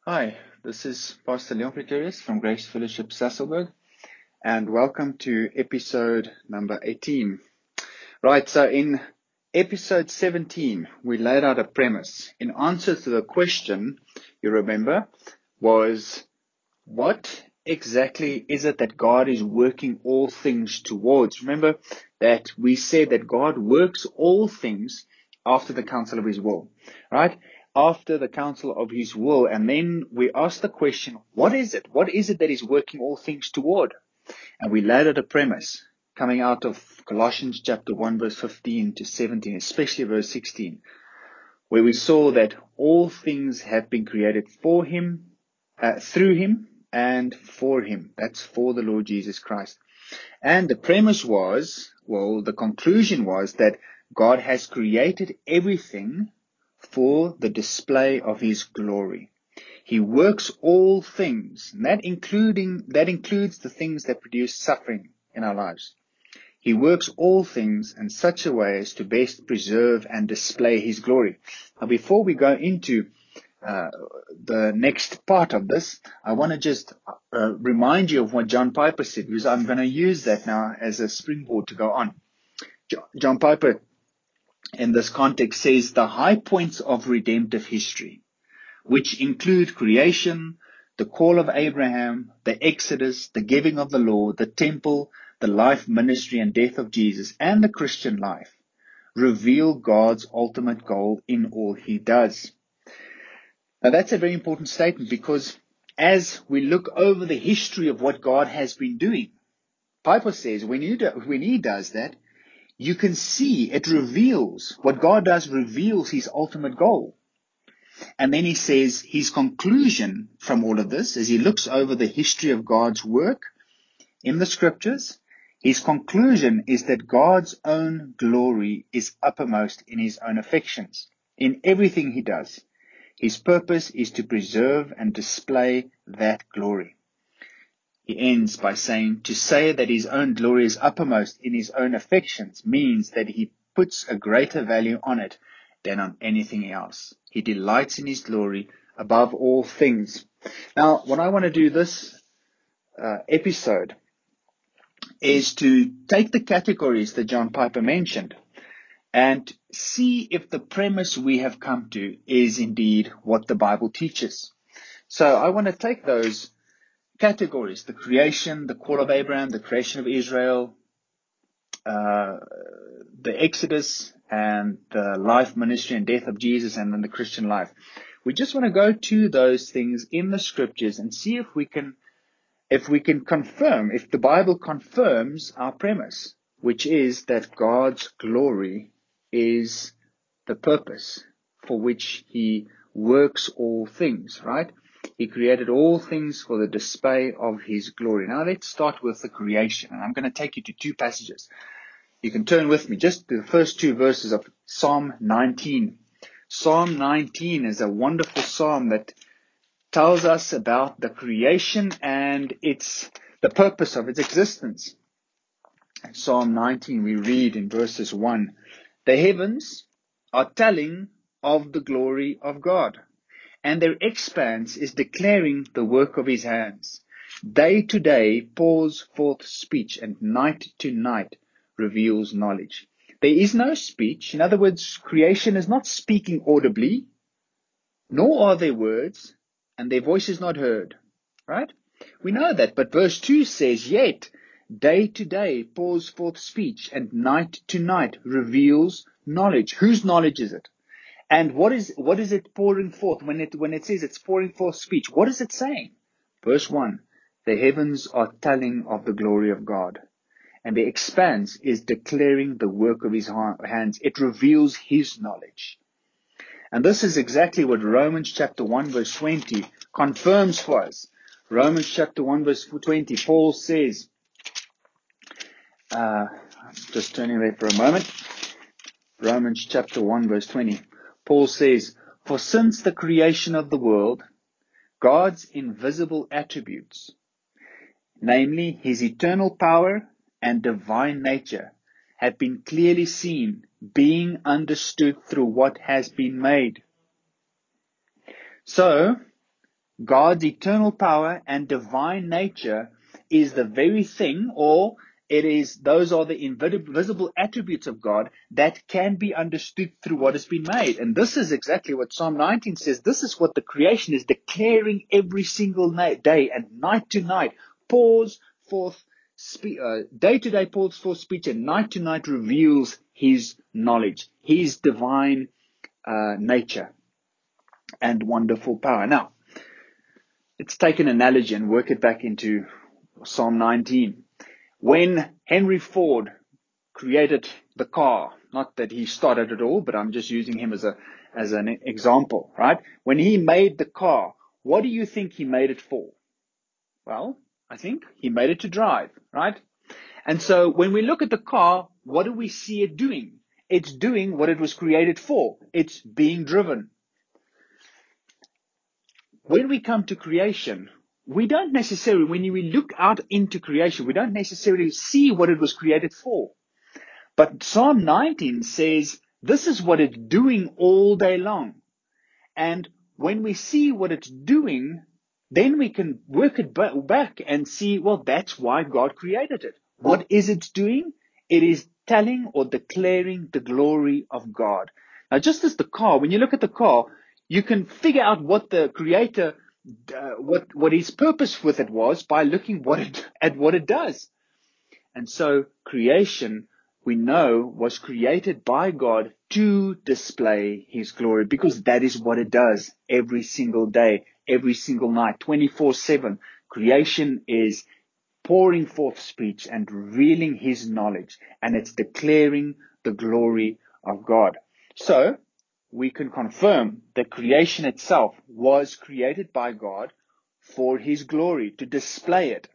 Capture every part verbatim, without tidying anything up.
Hi, this is Pastor Leon Pretorius from Grace Fellowship Sasselberg, and welcome to episode number eighteen. Right, so in episode seventeen, we laid out a premise. In answer to the question, you remember, was what exactly is it that God is working all things towards? Remember that we said that God works all things after the counsel of his will, right? After the counsel of his will. And then we asked the question, what is it? What is it that is working all things toward? And we laid out a premise coming out of Colossians chapter one, verse fifteen to seventeen, especially verse sixteen, where we saw that all things have been created for him, uh, through him, and for him. That's for the Lord Jesus Christ. And the premise was, well, the conclusion was that God has created everything for the display of his glory. He works all things, and that including that includes the things that produce suffering in our lives. He works all things in such a way as to best preserve and display his glory. Now, before we go into uh, the next part of this, I want to just uh, remind you of what John Piper said, because I'm going to use that now as a springboard to go on. John Piper, in this context, says the high points of redemptive history, which include creation, the call of Abraham, the Exodus, the giving of the law, the temple, the life, ministry, and death of Jesus, and the Christian life, reveal God's ultimate goal in all he does. Now that's a very important statement, because as we look over the history of what God has been doing, Piper says when, you do, when he does that, you can see it reveals, what God does reveals his ultimate goal. And then he says his conclusion from all of this, as he looks over the history of God's work in the scriptures, his conclusion is that God's own glory is uppermost in his own affections, in everything he does. His purpose is to preserve and display that glory. He ends by saying, to say that his own glory is uppermost in his own affections means that he puts a greater value on it than on anything else. He delights in his glory above all things. Now, what I want to do this uh, episode is to take the categories that John Piper mentioned and see if the premise we have come to is indeed what the Bible teaches. So I want to take those categories, the creation, the call of Abraham, the creation of Israel, uh, the Exodus, and the life, ministry, and death of Jesus, and then the Christian life. We just want to go to those things in the scriptures and see if we can, if we can confirm, if the Bible confirms our premise, which is that God's glory is the purpose for which he works all things, right? He created all things for the display of his glory. Now let's start with the creation. And I'm going to take you to two passages. You can turn with me just to the first two verses of Psalm nineteen. Psalm nineteen is a wonderful psalm that tells us about the creation and its the purpose of its existence. In Psalm nineteen, we read in verses one, the heavens are telling of the glory of God, and their expanse is declaring the work of his hands. Day to day pours forth speech, and night to night reveals knowledge. There is no speech. In other words, creation is not speaking audibly, nor are there words, and their voice is not heard. Right? We know that, but verse two says, yet day to day pours forth speech, and night to night reveals knowledge. Whose knowledge is it? And what is what is it pouring forth when it when it says it's pouring forth speech? What is it saying? Verse one, the heavens are telling of the glory of God, and the expanse is declaring the work of his hands. It reveals his knowledge. And this is exactly what Romans chapter one verse twenty confirms for us. Romans chapter one verse twenty, Paul says, uh, just turning there for a moment. Romans chapter one verse twenty. Paul says, for since the creation of the world, God's invisible attributes, namely his eternal power and divine nature, have been clearly seen, being understood through what has been made. So, God's eternal power and divine nature is the very thing, or it is, those are the invisible attributes of God that can be understood through what has been made. And this is exactly what Psalm nineteen says. This is what the creation is declaring every single night, day and night to night. Pours forth, spe- uh, day to day pours forth speech, and night to night reveals his knowledge, his divine uh, nature and wonderful power. Now, let's take an analogy and work it back into Psalm nineteen. When Henry Ford created the car, not that he started it all, but I'm just using him as a as an example, right? When he made the car, what do you think he made it for? Well, I think he made it to drive, right? And so when we look at the car, what do we see it doing? It's doing what it was created for. It's being driven. When we come to creation, we don't necessarily, when we look out into creation, we don't necessarily see what it was created for. But Psalm nineteen says, this is what it's doing all day long. And when we see what it's doing, then we can work it back and see, well, that's why God created it. What is it doing? It is telling or declaring the glory of God. Now, just as the car, when you look at the car, you can figure out what the creator, uh, what, what his purpose with it was by looking what it, at what it does. And so creation, we know, was created by God to display his glory, because that is what it does every single day, every single night, twenty-four seven. Creation is pouring forth speech and revealing his knowledge, and it's declaring the glory of God. So we can confirm that creation itself was created by God for his glory, to display it.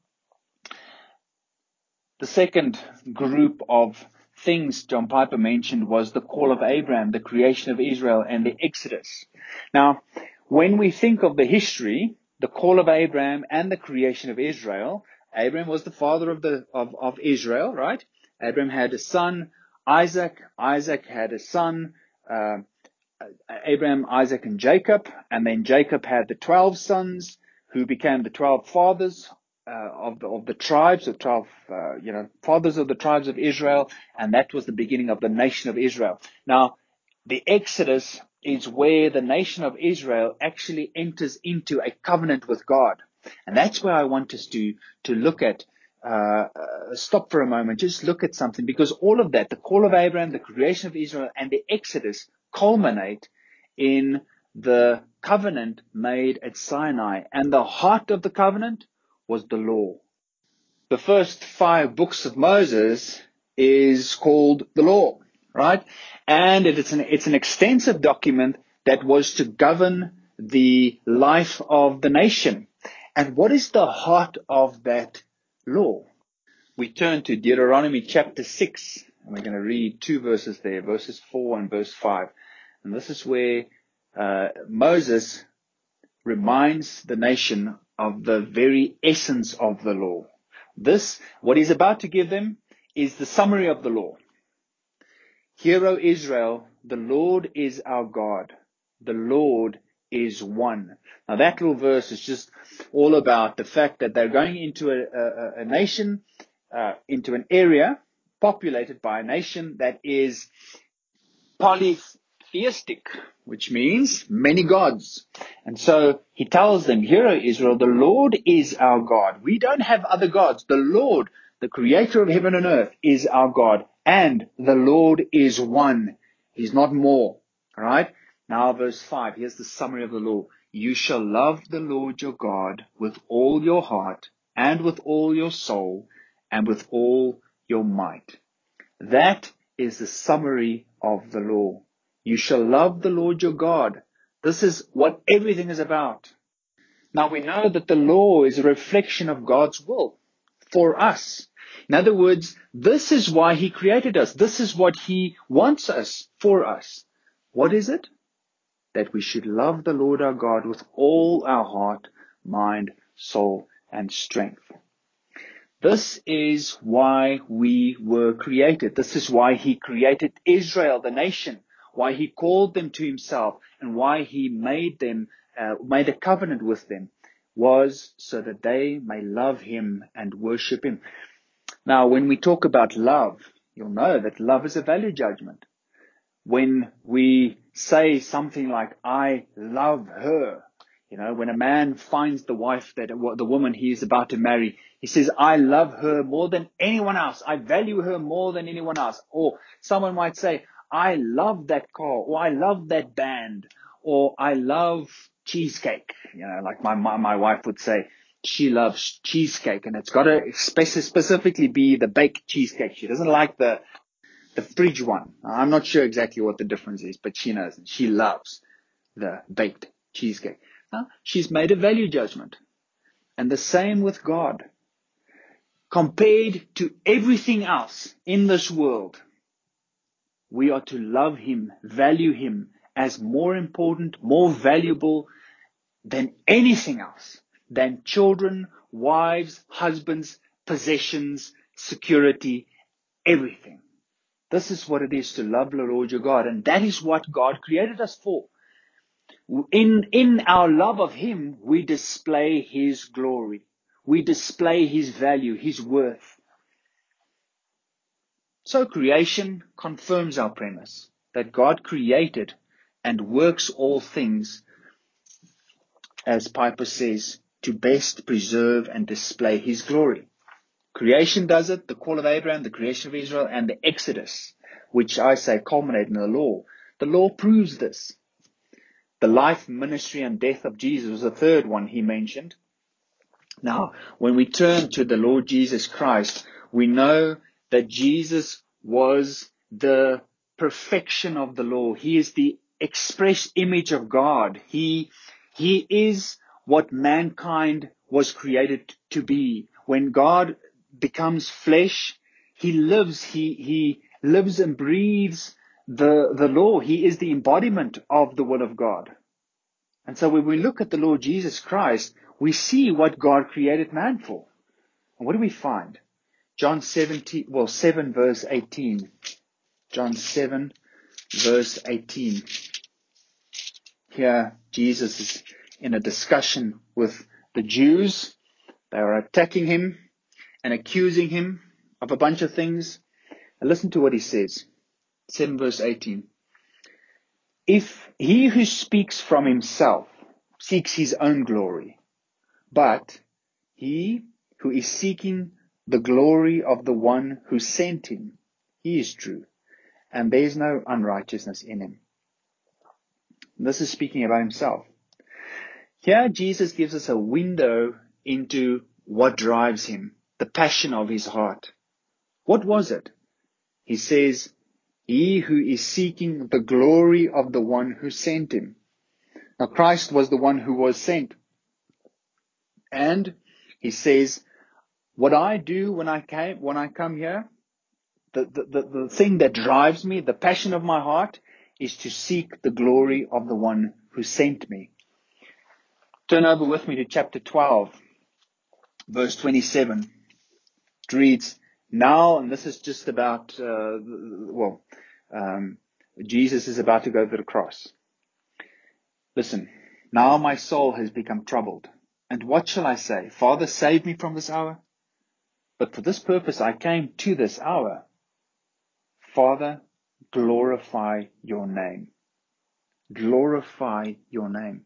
The second group of things John Piper mentioned was the call of Abraham, the creation of Israel, and the Exodus. Now, when we think of the history, the call of Abraham and the creation of Israel, Abraham was the father of the of, of Israel, right? Abraham had a son, Isaac. Isaac had a son, uh, Abraham, Isaac, and Jacob. And then Jacob had the twelve sons who became the twelve fathers uh, of, the, of the tribes, the twelve, uh, you know, fathers of the tribes of Israel. And that was the beginning of the nation of Israel. Now, the Exodus is where the nation of Israel actually enters into a covenant with God. And that's where I want us to, to look at, uh, uh, stop for a moment, just look at something, because all of that, the call of Abraham, the creation of Israel, and the Exodus culminate in the covenant made at Sinai. And the heart of the covenant was the law. The first five books of Moses is called the law, right? And it's an, it's an extensive document that was to govern the life of the nation. And what is the heart of that law? We turn to Deuteronomy chapter six, and we're going to read two verses there, verses four and verse five. And this is where uh, Moses reminds the nation of the very essence of the law. This, what he's about to give them, is the summary of the law. Hear, O Israel, the Lord is our God. The Lord is one. Now that little verse is just all about the fact that they're going into a, a, a nation, uh, into an area populated by a nation that is polytheistic, which means many gods. And so he tells them, Hear, O Israel, the Lord is our God. We don't have other gods. The Lord, the creator of heaven and earth, is our God. And the Lord is one. He's not more. All right? Now verse five, here's the summary of the law. You shall love the Lord your God with all your heart and with all your soul and with all your might. That is the summary of the law. You shall love the Lord your God. This is what everything is about. Now we know that the law is a reflection of God's will for us. In other words, this is why he created us. This is what he wants us for us. What is it? That we should love the Lord our God with all our heart, mind, soul, and strength. This is why we were created. This is why he created Israel, the nation, why he called them to himself, and why he made them uh, made a covenant with them, was so that they may love him and worship him. Now, when we talk about love, you'll know that love is a value judgment. When we say something like, I love her, you know, when a man finds the wife, that the woman he is about to marry, he says, I love her more than anyone else. I value her more than anyone else. Or someone might say, I love that car, or I love that band, or I love cheesecake. You know, like my, my, my wife would say, she loves cheesecake, and it's got to specifically be the baked cheesecake. She doesn't like the the fridge one. I'm not sure exactly what the difference is, but she knows. She loves the baked cheesecake. Now, she's made a value judgment. And the same with God. Compared to everything else in this world, we are to love him, value him as more important, more valuable than anything else, than children, wives, husbands, possessions, security, everything. This is what it is to love the Lord your God. And that is what God created us for. In, in our love of him, we display his glory. We display his value, his worth. So creation confirms our premise that God created and works all things, as Piper says, to best preserve and display his glory. Creation does it, the call of Abraham, the creation of Israel, and the Exodus, which I say culminate in the law. The law proves this. The life, ministry, and death of Jesus was the third one he mentioned. Now, when we turn to the Lord Jesus Christ, we know that Jesus was the perfection of the law. He is the express image of God. He, he is what mankind was created to be. When God becomes flesh, he lives, he, he lives and breathes the, the law. He is the embodiment of the will of God. And so when we look at the Lord Jesus Christ, we see what God created man for. And what do we find? John seventeen, well, seven verse eighteen. John seven verse eighteen. Here, Jesus is in a discussion with the Jews. They are attacking him and accusing him of a bunch of things. And listen to what he says. seven verse eighteen. If he who speaks from himself seeks his own glory, but he who is seeking the glory of the one who sent him, he is true, and there is no unrighteousness in him. This is speaking about himself. Here Jesus gives us a window into what drives him, the passion of his heart. What was it? He says, he who is seeking the glory of the one who sent him. Now Christ was the one who was sent. And he says, what I do when I came, when I come here, the, the, the, the thing that drives me, the passion of my heart, is to seek the glory of the one who sent me. Turn over with me to chapter twelve, verse twenty-seven. It reads, now, and this is just about, uh, well, um, Jesus is about to go to the cross. Listen, now my soul has become troubled. And what shall I say? Father, save me from this hour. But for this purpose I came to this hour. Father, glorify your name. Glorify your name.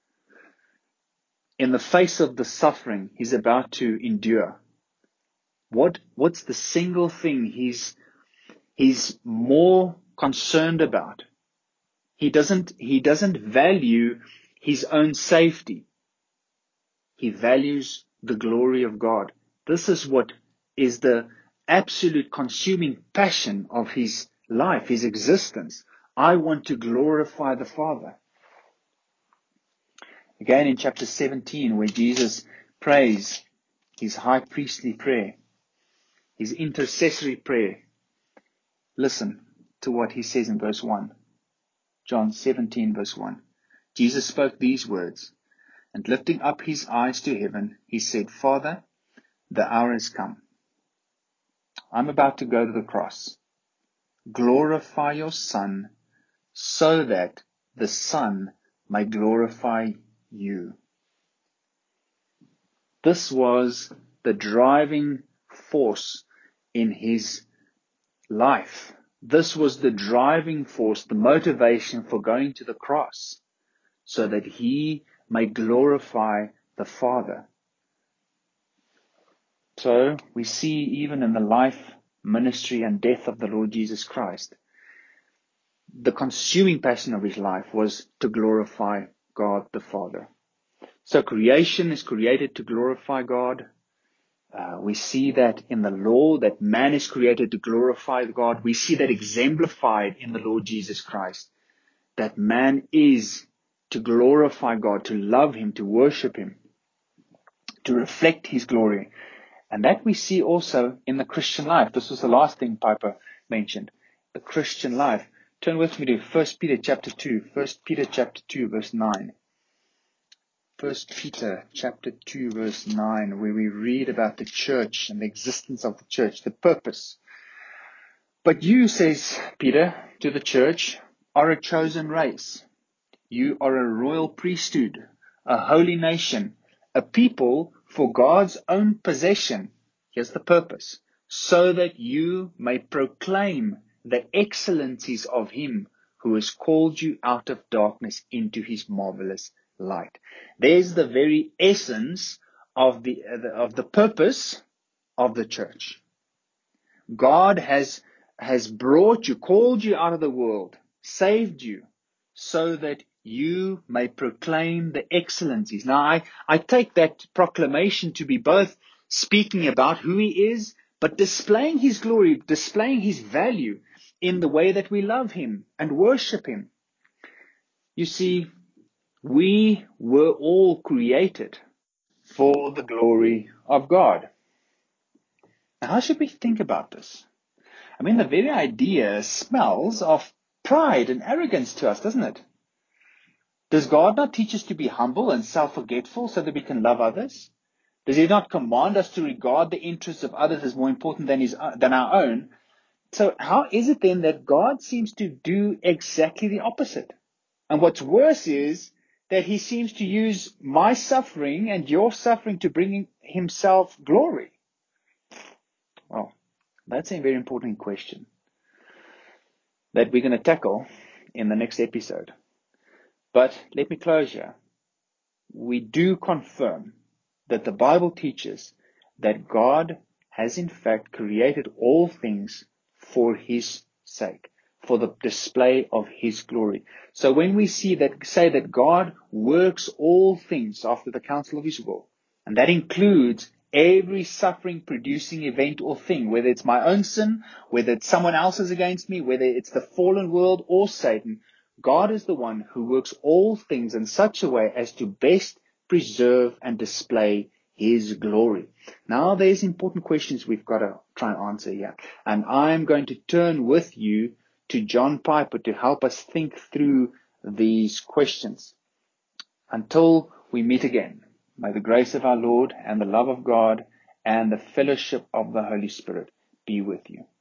In the face of the suffering he's about to endure, what, what's the single thing he's, he's more concerned about? He doesn't, he doesn't value his own safety. He values the glory of God. This is what is the absolute consuming passion of his life, his existence. I want to glorify the Father. Again in chapter seventeen, where Jesus prays his high priestly prayer, his intercessory prayer. Listen to what he says in verse one. John seventeen verse one. Jesus spoke these words, and lifting up his eyes to heaven, he said, Father, the hour has come. I'm about to go to the cross. Glorify your Son, so that the Son may glorify you. This was the driving force in his life. This was the driving force, the motivation for going to the cross, so that he may glorify the Father. So we see even in the life, ministry, and death of the Lord Jesus Christ, the consuming passion of his life was to glorify God the Father. So creation is created to glorify God. Uh, we see that in the law, that man is created to glorify God. We see that exemplified in the Lord Jesus Christ, that man is to glorify God, to love him, to worship him, to reflect his glory. And that we see also in the Christian life. This was the last thing Piper mentioned, the Christian life. Turn with me to First Peter chapter two. First Peter chapter two, verse nine. First Peter chapter two, verse nine, where we read about the church and the existence of the church, the purpose. But you, says Peter to the church, are a chosen race. You are a royal priesthood, a holy nation, a people for God's own possession. Here's the purpose. So that you may proclaim the excellencies of him who has called you out of darkness into his marvelous light. There's the very essence of the, of the purpose of the church. God has, has brought you, called you out of the world, saved you, so that you may proclaim the excellencies. Now, I, I take that proclamation to be both speaking about who he is, but displaying his glory, displaying his value in the way that we love him and worship him. You see, we were all created for the glory of God. Now, how should we think about this? I mean, the very idea smells of pride and arrogance to us, doesn't it? Does God not teach us to be humble and self-forgetful so that we can love others? Does he not command us to regard the interests of others as more important than his, than our own? So how is it then that God seems to do exactly the opposite? And what's worse is that he seems to use my suffering and your suffering to bring himself glory. Well, that's a very important question that we're going to tackle in the next episode. But let me close here. We do confirm that the Bible teaches that God has in fact created all things for his sake, for the display of his glory. So when we see that, say that God works all things after the counsel of his will, and that includes every suffering producing event or thing, whether it's my own sin, whether it's someone else's against me, whether it's the fallen world or Satan, God is the one who works all things in such a way as to best preserve and display his glory. Now there's important questions we've got to try and answer here. And I'm going to turn with you to John Piper to help us think through these questions. Until we meet again, may the grace of our Lord and the love of God and the fellowship of the Holy Spirit be with you.